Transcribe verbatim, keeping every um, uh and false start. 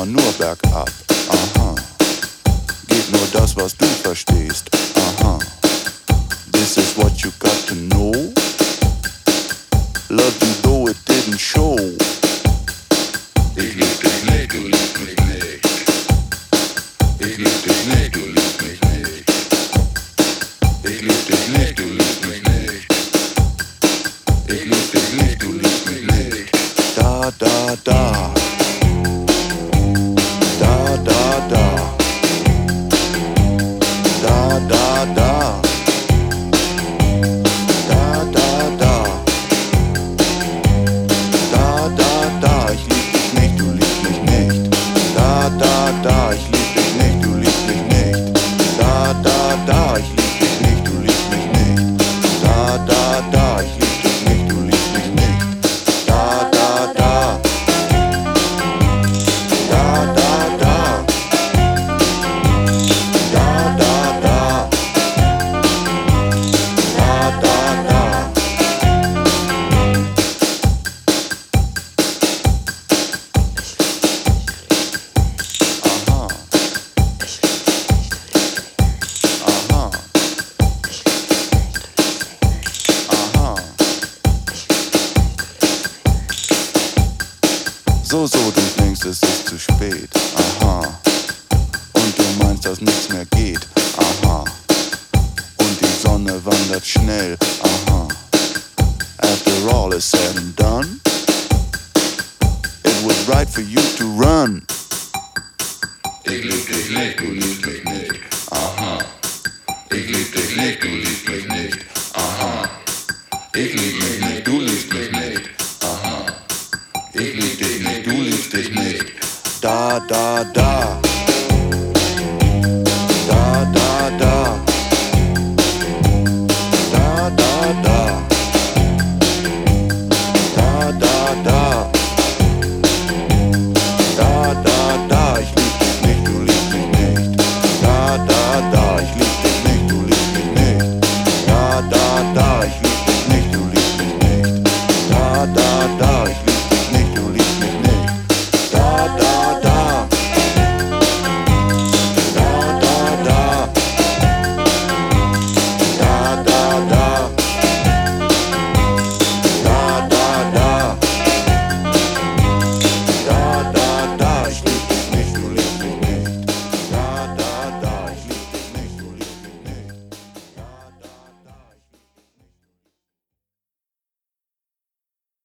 immer nur bergab. Aha. Geht nur das, was du verstehst. Aha. This is what you got to know. Love you though it didn't show. Ich lieb dich nicht, du liebst mich nicht. Ich lieb dich nicht, du liebst mich nicht. Ich lieb dich nicht, du liebst mich nicht. Ich lieb dich nicht, du liebst mich nicht. Da, da, da. Da, da, da. Da, da, da. Da, da, da. Da, da, da. Ich lieb dich nicht, du liebst mich nicht. Da, da, da. Ich lieb dich nicht, du liebst mich nicht. Da, da, da. Ich lieb dich nicht, du liebst mich nicht. Da, da, da. Ich lieb dich nicht, du liebst mich nicht. Da, da, da. Da, da, da. Da, da, da. Da, da, da. Aha. Aha. Aha. So, so, du denkst, es ist zu spät. Aha. Und du meinst, dass nichts mehr geht. Aha. Und die Sonne wandert schnell. Aha. After all is said and done, it was right for you to run. Ich lieb dich nicht, du liebst mich nicht. Aha. Ich lieb dich nicht, du